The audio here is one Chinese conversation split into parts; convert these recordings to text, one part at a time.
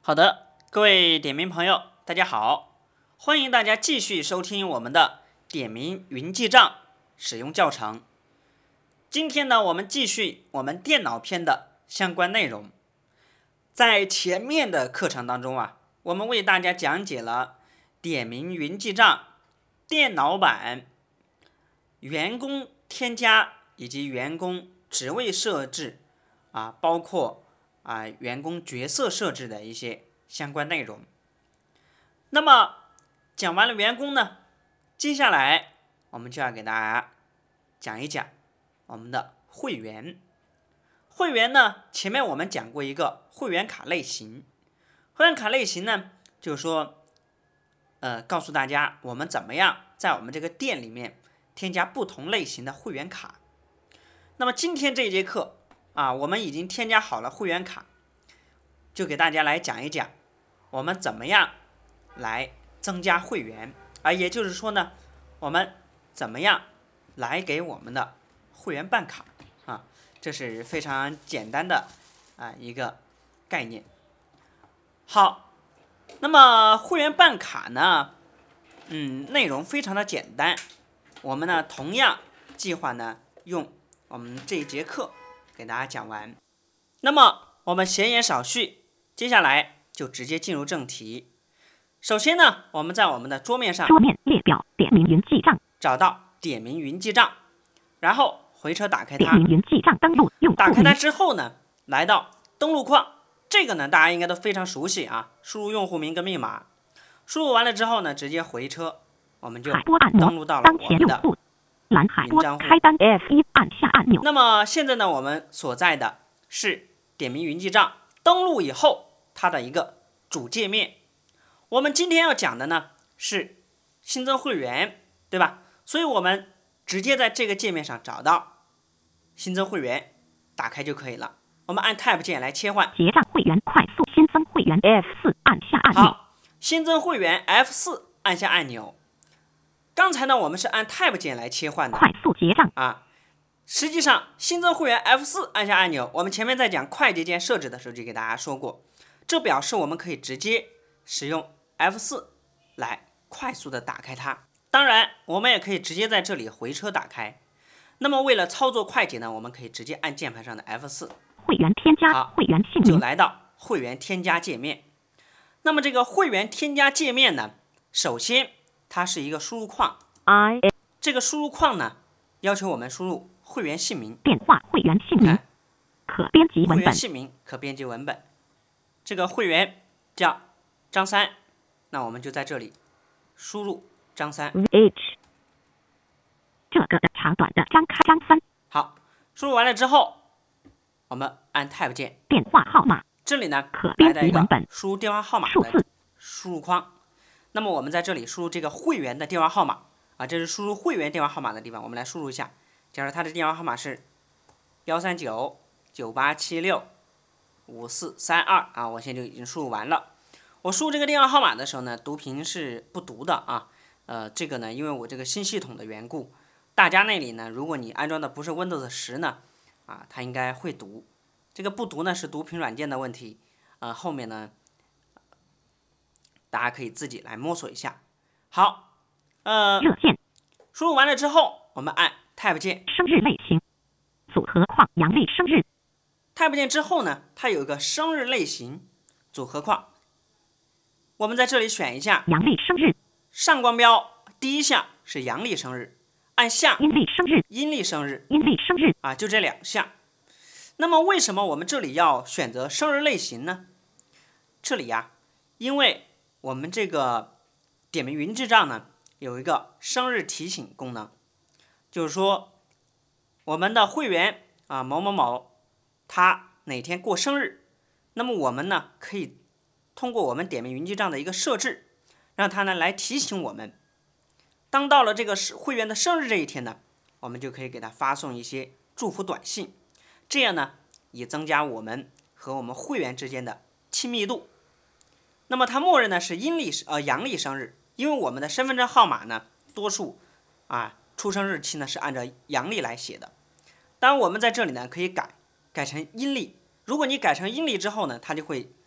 好的，各位点名朋友，大家好，欢迎大家继续收听我们的点名云记账使用教程。今天呢，我们继续我们电脑篇的相关内容。在前面的课程当中啊，我们为大家讲解了点名云记账电脑版员工添加以及员工职位设置包括员工角色设置的一些相关内容。那么讲完了员工呢，接下来我们就要给大家讲一讲我们的会员。会员呢，前面我们讲过一个会员卡类型。会员卡类型呢，就是说告诉大家我们怎么样在我们这个店里面添加不同类型的会员卡。那么今天这一节课我们已经添加好了会员卡，就给大家来讲一讲我们怎么样来增加会员也就是说呢，我们怎么样来给我们的会员办卡这是非常简单的一个概念。好，那么会员办卡呢，内容非常的简单。我们呢同样计划呢用我们这一节课给大家讲完。那么我们闲言少叙，接下来就直接进入正题。首先呢，我们在我们的桌面上列表点名云记账， 找到点名云记账，然后回车打开它。 点名云记账登录用户打开它之后呢，来到登录框，这个呢大家应该都非常熟悉输入用户名跟密码，输入完了之后呢，直接回车，我们就登录到了我们的蓝海波开单 F1 按下按钮。 那么现在呢，我们所在的是点名云记账登录以后它的一个主界面。我们今天要讲的呢是新增会员，对吧？所以我们直接在这个界面上找到新增会员，打开就可以了。我们按 Tab 键来切换。 结账会员快速新增会员 F4 按下按钮。 好，新增会员 F4 按下按钮。刚才呢我们是按 Tab 键来切换的， 快速结账实际上新增会员 F4 按下按钮，我们前面在讲快捷键设置的时候就给大家说过，这表示我们可以直接使用 F4 来快速的打开它。当然我们也可以直接在这里回车打开。那么为了操作快捷呢，我们可以直接按键盘上的 F4。 会员添加会员姓名， 就来到会员添加界面。那么这个会员添加界面呢，首先它是一个输入框，这个输入框呢要求我们输入会员姓名、 电话、会员姓名、可编辑文本。 会员姓名可编辑文本。这个会员叫张三，那我们就在这里输入张三。 这个的长短的张三。 好，输入完了之后，我们按 Tab 键， 电话号码， 这里呢可编辑文本， 输入电话号码的输入框。那么我们在这里输入这个会员的电话号码这是输入会员电话号码的地方。我们来输入一下，假如他的电话号码是13998765432我现在就已经输入完了。我输入这个电话号码的时候呢，读屏是不读的这个呢，因为我这个新系统的缘故，大家那里呢，如果你安装的不是 Windows 10呢它应该会读。这个不读呢是读屏软件的问题后面呢大家可以自己来摸索一下。好， 热线输入完了之后，我们按 Tab 键， 生日类型组合框阳历生日。 Tab 键之后呢，它有一个生日类型组合框，我们在这里选一下阳历生日， 上光标第一项是阳历生日，按下阴历生日， 阴历生日， 阴历生日就这两项。那么为什么我们这里要选择生日类型呢？这里因为我们这个点名云记账呢有一个生日提醒功能，就是说我们的会员某某某他哪天过生日，那么我们呢可以通过我们点名云记账的一个设置，让他呢来提醒我们。当到了这个会员的生日这一天呢，我们就可以给他发送一些祝福短信，这样呢也增加我们和我们会员之间的亲密度。那么它默认呢是阳历生日，因为我们的身份证号码呢多数出生日期呢是按照阳历来写的。当然我们在这里呢可以改成阴历，如果你改成阴历之后呢，它就会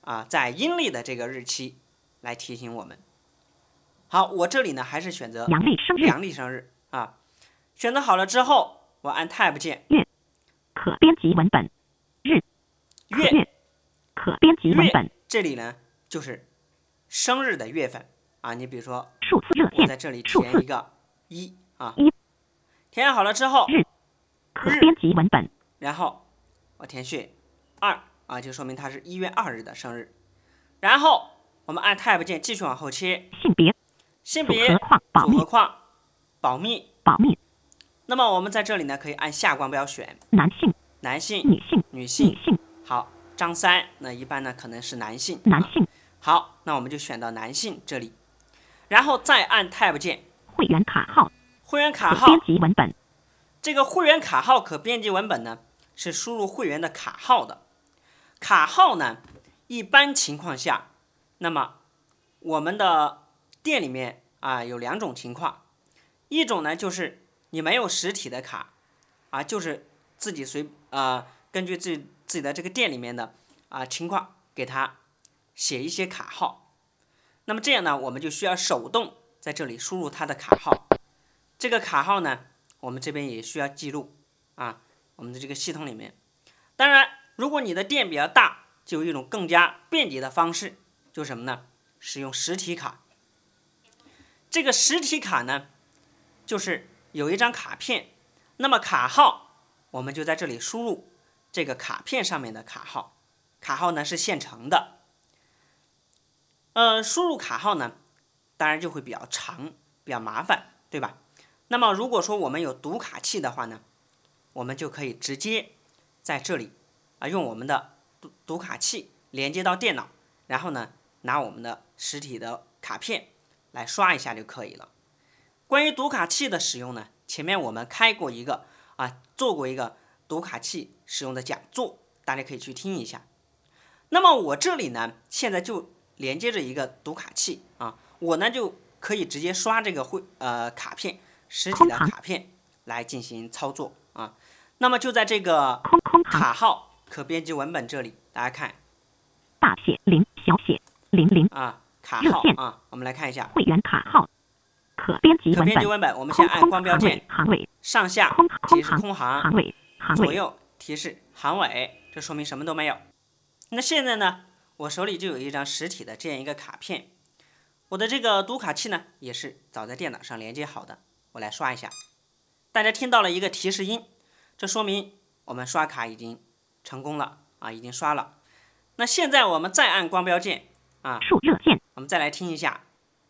在阴历的这个日期来提醒我们。好，我这里呢还是选择阳历生日， 阳历生日啊。选择好了之后，我按 Tab 键， 月可编辑文本，日月可编辑文本， 这里呢就是生日的月份啊。你比如说数字热键， 我在这里填一个1啊 ，1 填好了之后， 日可编辑文本， 然后我填序2啊，就说明他是1月2日的生日。然后我们按 Tab 键继续往后切，性别组合框保密。那么我们在这里呢，可以按下光标选男性、女性。好，张三，那一般呢可能是男性。好，那我们就选到男性这里，然后再按 Tab 键， 会员卡号可编辑文本。 这个会员卡号可编辑文本呢，是输入会员的卡号的。卡号呢，一般情况下，那么我们的店里面有2种情况，一种呢就是你没有实体的卡就是自己根据自己的这个店里面的情况给他写一些卡号。那么这样呢，我们就需要手动在这里输入他的卡号。这个卡号呢，我们这边也需要记录我们的这个系统里面。当然，如果你的店比较大，就有一种更加便捷的方式，就是什么呢？使用实体卡。这个实体卡呢，就是有一张卡片，那么卡号我们就在这里输入这个卡片上面的卡号，卡号呢是现成的。输入卡号呢，当然就会比较长，比较麻烦，对吧？那么如果说我们有读卡器的话呢，我们就可以直接在这里用我们的读卡器连接到电脑，然后呢拿我们的实体的卡片来刷一下就可以了。关于读卡器的使用呢，前面我们做过一个读卡器使用的讲座，大家可以去听一下。那么我这里呢，现在就连接着一个读卡器我呢就可以直接刷这个卡片，实体的卡片来进行操作那么就在这个卡号可编辑文本这里，大家看大写0小写00 卡号我们来看一下会员卡号可编辑文本，我们先按光标键，上下提示空行，左右提示行尾，这说明什么都没有。那现在呢，我手里就有一张实体的这样一个卡片，我的这个读卡器呢也是早在电脑上连接好的，我来刷一下，大家听到了一个提示音，这说明我们刷卡已经成功了已经刷了。那现在我们再按光标键数热键， 我们再来听一下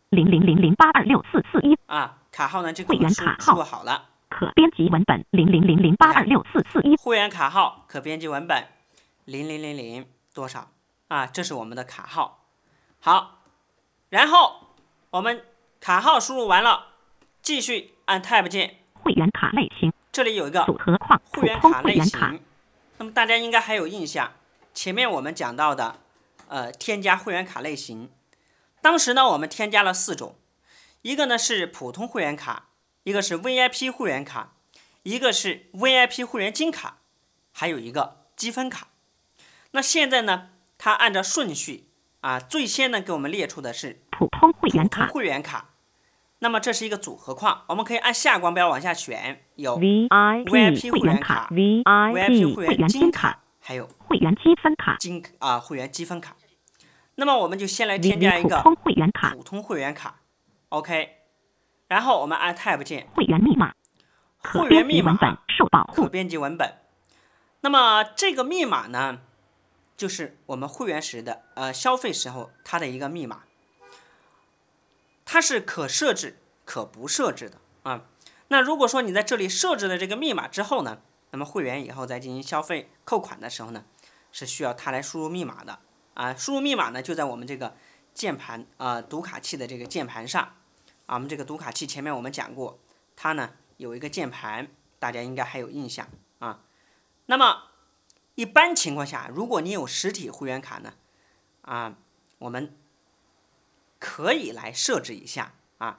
0000826441 卡号呢就会员卡号输入好了， 可编辑文本0000826441 会员卡号可编辑文本0000多少这是我们的卡号。好，然后我们卡号输入完了，继续按 Tab 键， 会员卡类型， 这里有一个组合框会员卡类型。那么大家应该还有印象，前面我们讲到的添加会员卡类型，当时呢我们添加了4种，一个呢是普通会员卡，一个是 VIP 会员卡，一个是 VIP 会员金卡，还有一个积分卡。那现在呢，它按照顺序最先呢给我们列出的是普通会员卡。 那么这是一个组合框，我们可以按下光标往下选，有 VIP 会员卡、VIP 会员金卡，还有会员积分卡、 会员积分卡。那么我们就先来添加一个普通会员卡 OK， 然后我们按 Tab 键， 会员密码会员密码受保护可编辑文本。那么这个密码呢，就是我们会员时的消费时候它的一个密码，它是可设置可不设置的那如果说你在这里设置了这个密码之后呢，那么会员以后在进行消费扣款的时候呢，是需要它来输入密码的输入密码呢就在我们这个键盘读卡器的这个键盘上我们这个读卡器前面我们讲过，它呢有一个键盘，大家应该还有印象那么一般情况下，如果你有实体会员卡呢我们可以来设置一下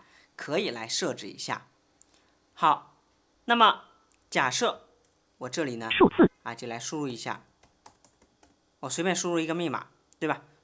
好，那么假设我这里呢数字就来输入一下，我随便输入一个密码，对吧？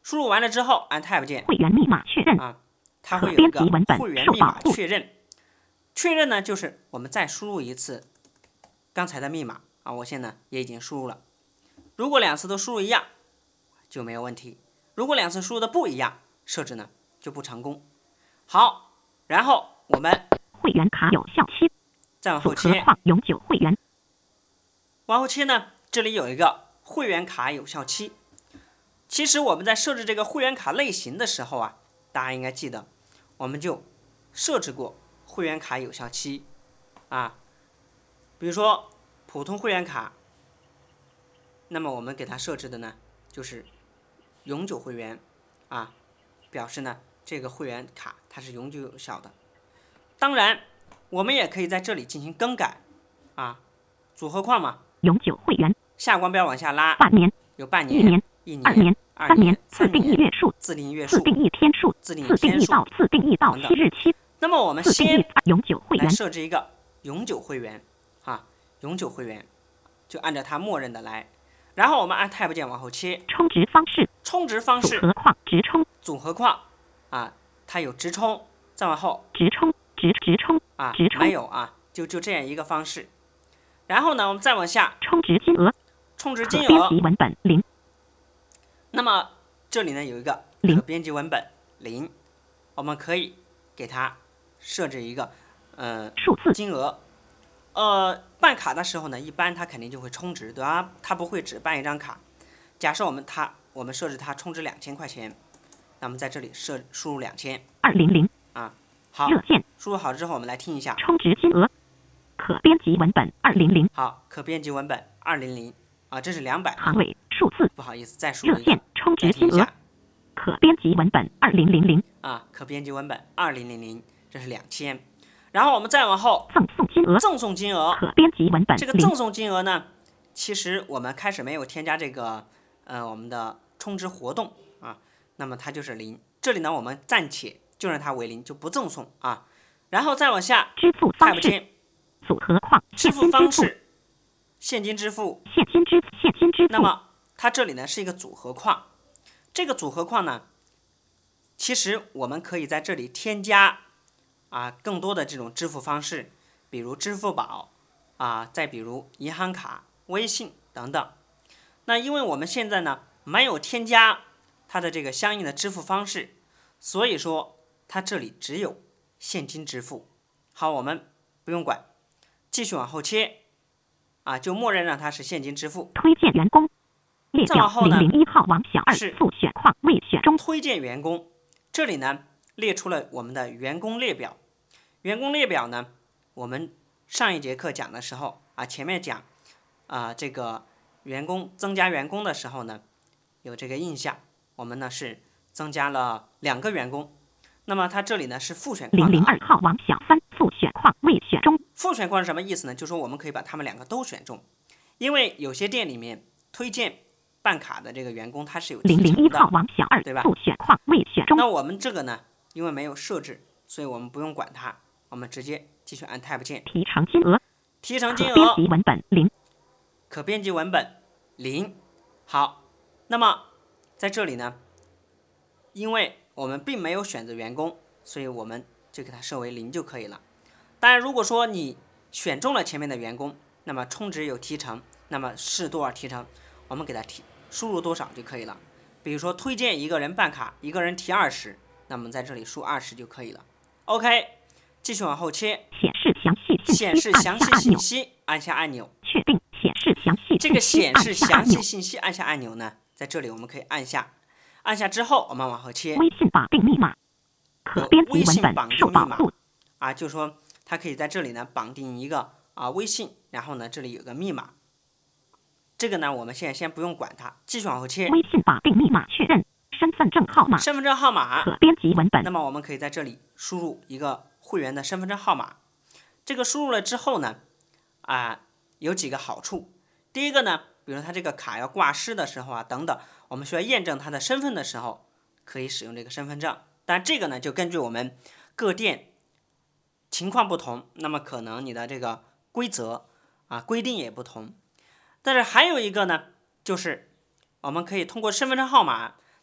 输入完了之后按 Tab 键会员密码确认。 啊，它会有一编个辑文本会员密码受保护确认。确认呢，就是我们再输入一次刚才的密码啊，我现在也已经输入了。如果2次都输入一样就没有问题，如果2次输入的不一样，设置呢就不成功。好，然后我们会员卡有效期再往后切， 组合框永久会员。 往后切呢，这里有一个会员卡有效期。其实我们在设置这个会员卡类型的时候啊，大家应该记得，我们就设置过会员卡有效期啊，比如说普通会员卡，那么我们给它设置的呢就是永久会员啊，表示呢这个会员卡它是永久有效的。当然，我们也可以在这里进行更改啊，组合框嘛， 永久会员下光标往下拉， 半年、 有半 1年、 年、 2年、3年，自定义月数、 自定义月数、 自定义天数、 自定义自定天数义到自定义到期日期。 那么我们自定义先永久会来员。 设置一个永久会员啊，永久会员就按照它默认的来，然后我们按 Tab 键往后切， 充值方式充值方式组合框直充组合框啊，它有直充，再往后直充直充啊直充没有啊，就这样一个方式。然后呢，我们再往下充值金额充值可编金额， 辑文本0。 那么这里呢有一个 0 可编辑文本0，我们可以给它设置一个数字金额。办卡的时候呢，一般它肯定就会充值，对吧？它不会只办一张卡。假设我们设置它充值2000块钱，那么在这里输入2000 200 啊。好， 热线输入好之后，我们来听一下。 充值金额可编辑文本200 好，可编辑文本200啊，这是200。 行尾数字不好意思，再输入一个热线，充再值金额听一下可编辑文本2000 啊，可编辑文本2000，这是2000。然后我们再往后， 赠送金额赠送金额， 可编辑文本0 这个赠送金额呢，其实我们开始没有添加这个我们的充值活动啊，那么它就是0。这里呢，我们暂且就让它为0，就不赠送啊。然后再往下支付方 ，Tab 式键组合框支付方式，现金支付。 现金支付。 那么它这里呢是一个组合框，这个组合框呢，其实我们可以在这里添加更多的这种支付方式，比如支付宝再比如银行卡、微信等等。那因为我们现在呢没有添加它的这个相应的支付方式，所以说它这里只有现金支付。好，我们不用管，继续往后切就默认让它是现金支付。 推荐员工列表再往后呢 001号王小二是复选框未选中。 推荐员工，这里呢列出了我们的员工列表。员工列表呢，我们上一节课讲的时候前面讲这个员工增加员工的时候呢，有这个印象，我们呢是增加了2个员工。那么它这里呢是复选框的 002号王小三复选框未选中。 复选框是什么意思呢？就是说我们可以把他们2个都选中，因为有些店里面推荐办卡的这个员工他是有提成 001号的， 王小二对吧复选框未选中。 那我们这个呢，因为没有设置，所以我们不用管它，我们直接继续按 Tab 键。 提成金额提成金可编额辑文本0。 可编辑文本0。好，那么在这里呢，因为我们并没有选择员工，所以我们就给它设为0就可以了。当然，如果说你选中了前面的员工，那么充值有提成，那么是多少提成，我们给它输入多少就可以了。比如说推荐一个人办卡，一个人提20，那么在这里输20就可以了。OK， 继续往后切， 显示详细信息显示详细信息，按下按钮。 确定显示详细这个信息显示详按下按钮。 细信息按下按钮呢，在这里我们可以按下，按下之后我们往后切， 微信绑定密码可编辑微信文本绑定密码受保护。 就是说它可以在这里呢绑定一个微信，然后呢这里有个密码，这个呢我们现在先不用管它，继续往后切， 微信绑定密码确认身份证号码身份证号码， 可编辑文本那么我们可以在这里输入一个会员的身份证号码。这个输入了之后呢，有几个好处。第一个呢，比如他这个卡要挂失的时候等等，我们需要验证他的身份的时候，可以使用这个身份证。但这个呢，就根据我们各店情况不同，那么可能你的这个规则规定也不同。但是还有一个呢，就是我们可以通过身份证号码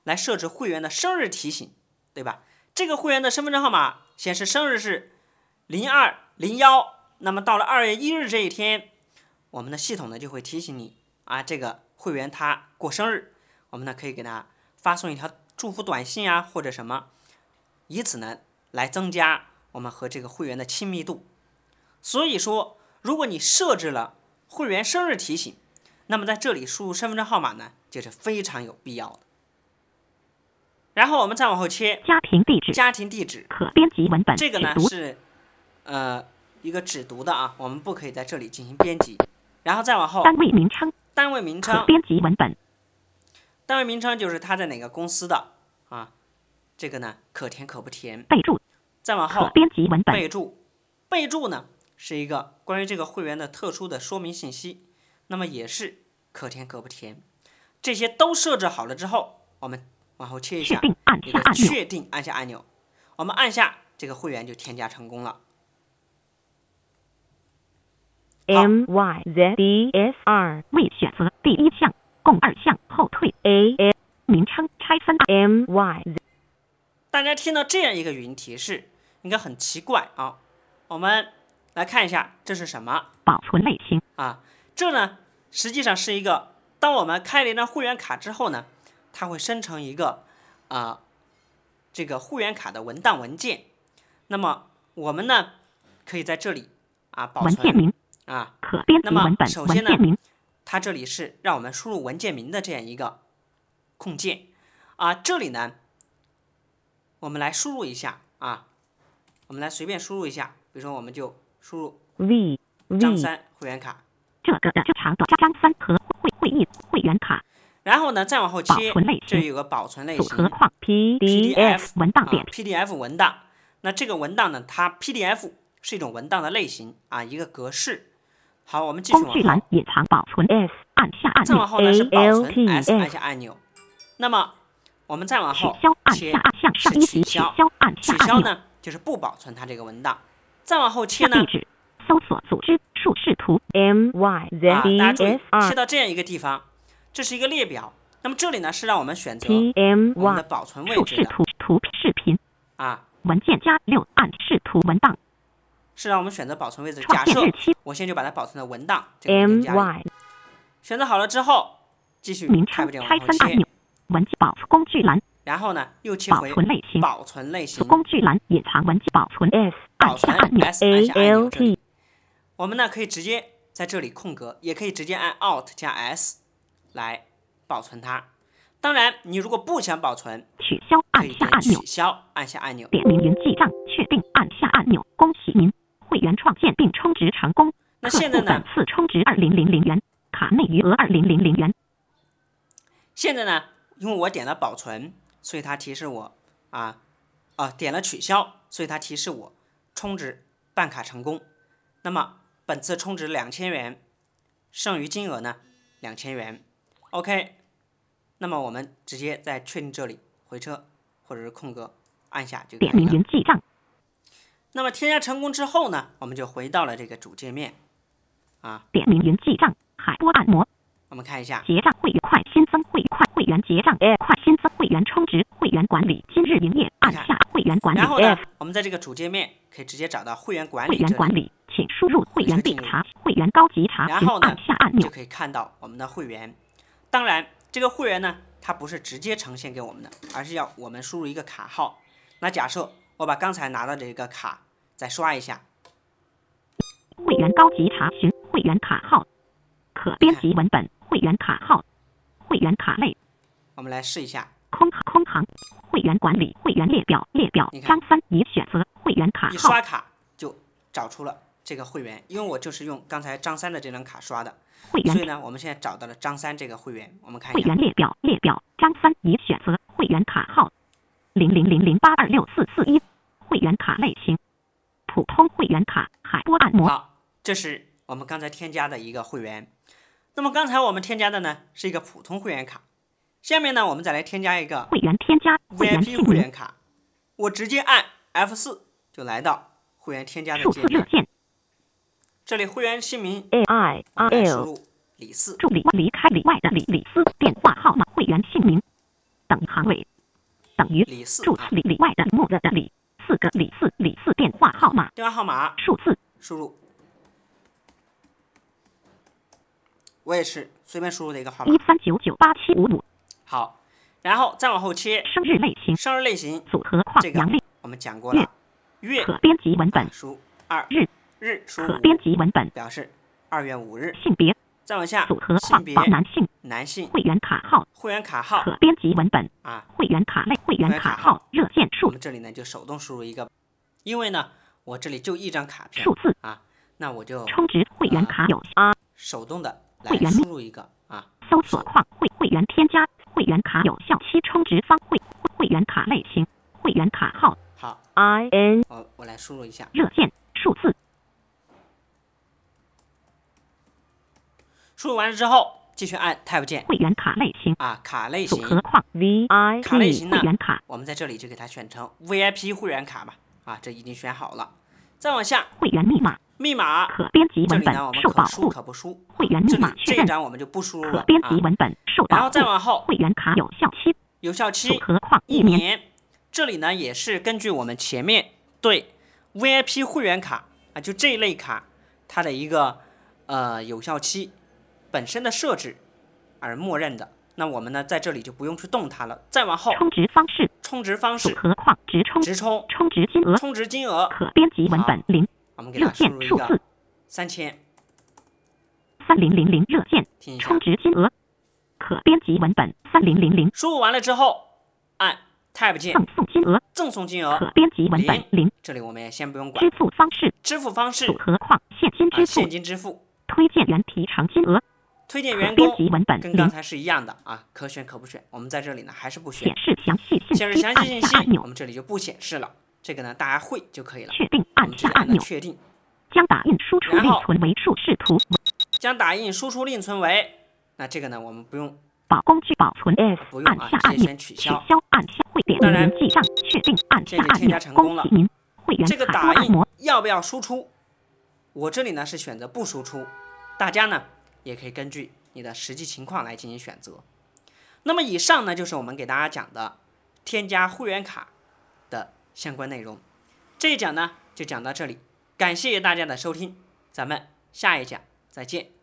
来设置会员的生日提醒，对吧？这个会员的身份证号码显示生日是0201，那么到了2月1日这一天，我们的系统呢就会提醒你啊，这个会员他过生日，我们呢可以给他发送一条祝福短信啊，或者什么，以此呢来增加我们和这个会员的亲密度。所以说，如果你设置了会员生日提醒，那么在这里输入身份证号码呢，就是非常有必要的。然后我们再往后切家庭地址可编辑文本， 这个呢是一个只读的啊，我们不可以在这里进行编辑。然后再往后， 单位名称可编辑文本， 单位名称就是他在哪个公司的啊，这个呢可填可不填。 备注， 再往后可编辑文本， 备注呢是一个关于这个会员的特殊的说明信息，那么也是可填可不填。这些都设置好了之后，我们往后切一下，一个确定按下按钮，我们按下，这个会员就添加成功了。 MYZDSR 未选择第一项，共2项，后退 AS 名称拆分 MYZ。 大家听到这样一个语音提示，应该很奇怪啊。我们来看一下这是什么？ 保存类型啊，这呢实际上是一个，当我们开了一张会员卡之后呢，它会生成一个这个会员卡的文档文件。那么我们呢可以在这里保存文件名可编辑文本。 首先呢，它这里是让我们输入文件名的这样一个空间这里呢，我们来输入一下我们来随便输入一下，比如说我们就输入张三会员卡， 这个长短张三和会议会员卡。 然后呢，再往后切，这里有个保存类型， 组合框 PDF 文档点 PDF 文档。那这个文档呢，它 PDF 是一种文档的类型一个格式。好，我们继续往后。 工具栏隐藏保存 S 按下按钮。 再往后呢是保存 S 按下按钮。那么我们再往后切是取消，取消呢就是不保存它这个文档。再往后切呢， 搜索组织竖视图 MYZDSR 大家注意切到这样一个地方，这是一个列表。那么这里呢是让我们选择我们的保存位置的图视频文件夹6按视图文档， 是让我们选择保存位置。假设我现在就把它保存在文档这个文件夹里。选择好了之后，继续名称拆分按钮，文件保存工具栏， 然后呢又切回保存类型， 工具栏隐藏文件保存 S 按下按钮 ALT。 我们呢可以直接在这里空格，也可以直接按 Alt 加 S 来保存它。当然，你如果不想保存， 取消按下按钮， 取消按下按钮， 点名云记账，确定按下按钮。恭喜您，会员创建并充值成功。 那现在呢？ 本次充值2000元，卡内余额2000元。 现在呢，因为我点了保存，所以它提示我点了取消，所以它提示我充值办卡成功。那么本次充值2000元，剩余金额呢2000元。OK。那么我们直接在确定这里回车或者是空格按下就可以了。 点名云记账。 那么添加成功之后呢，我们就回到了这个主界面点名云记账海波按摩。 我们看一下结账会员快新增会员结账快新增会员充值会员管理今日营业按下会员管理。 然后呢，我们在这个主界面可以直接找到会员管理。 请输入会员必查会员高级查询按下按钮， 就可以看到我们的会员。当然这个会员呢，它不是直接呈现给我们的，而是要我们输入一个卡号。那假设我把刚才拿到的这个卡再刷一下， 会员高级查询会员卡号，可编辑文本会员卡号，会员卡类。 我们来试一下， 空行会员管理会员列表张三已选择会员卡号。 一刷卡就找出了这个会员，因为我就是用刚才张三的这张卡刷的。所以呢，我们现在找到了张三这个会员，我们看一下会员列表张三已选择会员卡号0008264441，会员卡类型普通会员卡海波按摩。 好，这是我们刚才添加的一个会员。那么刚才我们添加的呢是一个普通会员卡，下面呢我们再来添加一个会员添加 VIP 会员卡，我直接按 F4就来到会员添加的界面。这里会员姓名输入李四， 助理离开里外的李四，电话号码会员姓名等于行尾，等于李四数字里外的木的里，4个李四电话号码， 电话号码数字输入。我也是随便输入的一个号码。 139987555。 好，然后再往后切， 生日类型， 生日类型组合框这个阳历， 我们讲过了，月可编辑文本， 输2，日输可编辑文本， 表示2月5日。 性别， 再往下， 组合性别框保男性， 男性， 会员卡号， 会员卡号可编辑文本， 啊， 会员卡类，会员卡会员卡号号，热线数我们这里呢就手动输入一个，因为呢我这里就一张卡片数字啊，那我就充值会员卡有手动的来会员输入一个啊， 搜索框会员添加会员卡有效期充值方会员卡类型会员卡号好， IN 我来输入一下， 热线数字输入完了之后继续按 Tab 键会员卡类型啊，卡类型， 组合框 VIP 卡类型呢会员卡我们在这里就给它选成 VIP 会员卡吧，啊，这已经选好了。再往下， 会员密码密码可编辑文本这里呢我们可输受保护可不输， 会员密这里这一码确认张我们就不输入了可编辑啊。 文本受然后保护再往后， 会员卡有效期有效期组合框 1 1年年，这里呢也是根据我们前面对 VIP 会员卡啊，就这一类卡它的一个有效期本身的设置而默认的。那我们呢在这里就不用去动它了。再往后， 充值方式充值方式， 组合框直充直充， 充值金额充值金额， 可编辑文本0 我们给它热输入一个线数字 3000， 3000热线听一下充。值金额可编辑文本3000 输入完了之后，按 Tab 键， 赠送金额赠送金额可编辑文本0 这里我们也先不用管支。付方式支付方式组合框现金支付现金支付， 推荐员提成金额推荐可编员工辑文本0 跟刚才是一样的啊，可选可不选。我们在这里呢还是不选显，示详细信显示息按详细信息， 下按钮我们这里就不显示了。这个呢大家会就可以了。 确定我按们直接按下按钮确定， 将打印输出然后另存为竖视图将打印输出另存为，那这个呢我们不用保工具保存 F 不用啊按下按钮直接选取消。 按下会点当然您记账确定按下这就添加按钮成功了恭喜您会员这个卡打印多按摩要不要输出？我这里呢是选择不输出，大家呢也可以根据你的实际情况来进行选择。那么以上呢就是我们给大家讲的添加会员卡的相关内容。这一讲呢就讲到这里，感谢大家的收听，咱们下一讲再见。